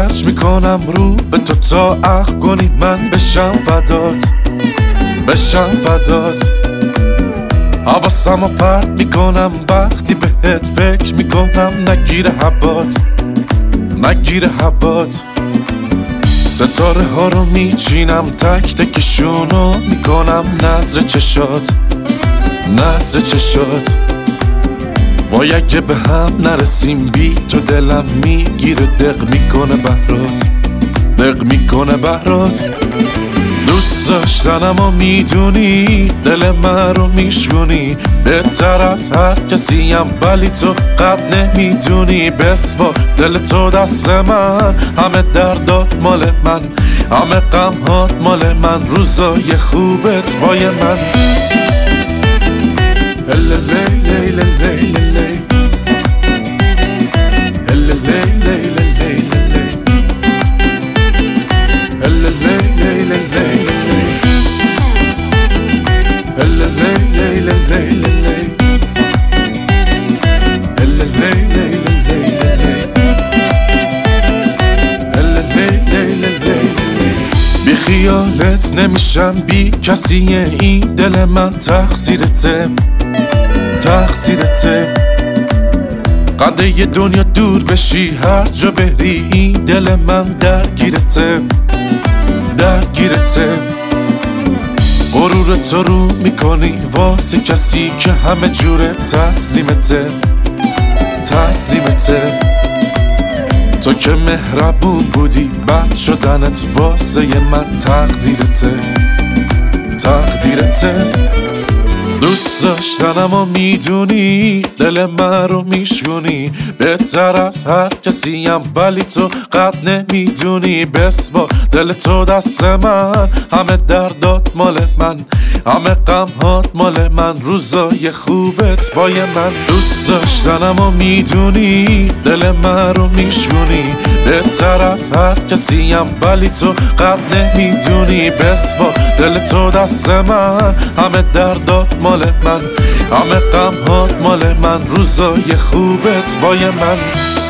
کج میکنم رو به تو تا عقل کنی من بشم فدات حواسمو پرت میکنم وقتی بهت فکر میکنم نگیر هوات ستاره ها رو میچینم تک تکشونو میکنم نظر چشات وای اگه به هم نرسیم بی تو دلم میگیره دق میکنه بهرات دوست داشتنم و میدونی دل من رو میشونی بهتر از هر کسیم ولی تو قد نمیدونی بسپار دل تو دست من همه دردات مال من همه غمهات مال من روزای خوبت بای من بی خیالت نمیشم بی کسی این دل من تقصیرته قده یه دنیا دور بشی هر جا بری این دل من درگیرته غرور تو رو میکنی واسه کسی که همه جوره تسلیمته تو که مهربون بودی بد شدنت واسه من تقدیرته دوست داشتنم و میدونی دل من رو میشونی بهتر از هر کسیم ولی تو قد نمیدونی بسپار دل تو دست من همه دردات مال من همه غمهات مال من روزای خوبت بای من دوست داشتنم و میدونی دل من رو میشونی بهتر از هر کسیم ولی تو قد نمیدونی بسپار دل تو دست من همه دردات مال من همه غمهات مال من روزای خوبت بای من